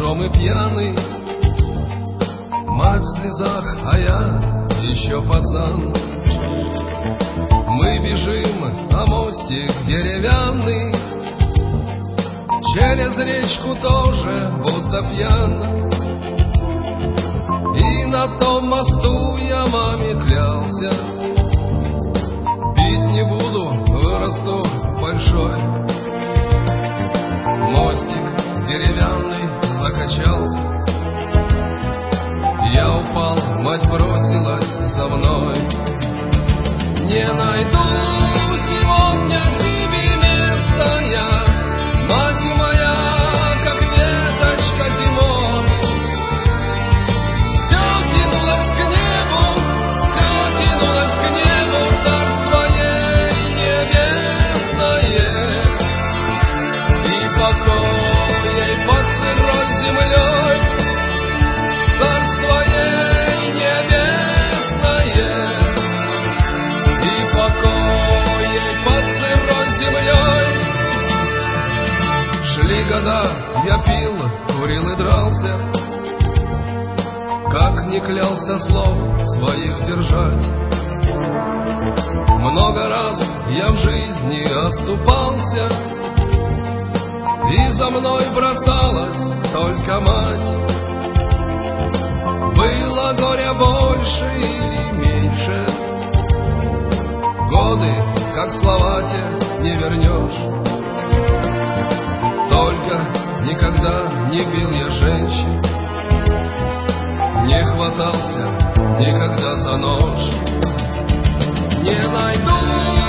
бомжом и пьяный. Мать в слезах, а я еще пацан. Мы бежим, а мостик деревянный через речку тоже будто пьян. И на том мосту я маме клялся: пить не буду, вырасту большой. Мостик деревянный закачался, я упал, мать бросилась за мной. Не найду сегодня тебе места я, мать моя, как веточка зимой. Все тянулось к небу, царство ей небесное, и покой ей под сырой землей. Царство ей небесное, и покой ей под сырой землей. Шли года, я пил, курил и дрался, как не клялся слов своих держать. Много раз я в жизни оступался, и за мной бросалась только мать. Было горя больше или меньше, годы, как слова те, не вернешь. Только никогда не бил я женщин, не хватался никогда за нож. Не найду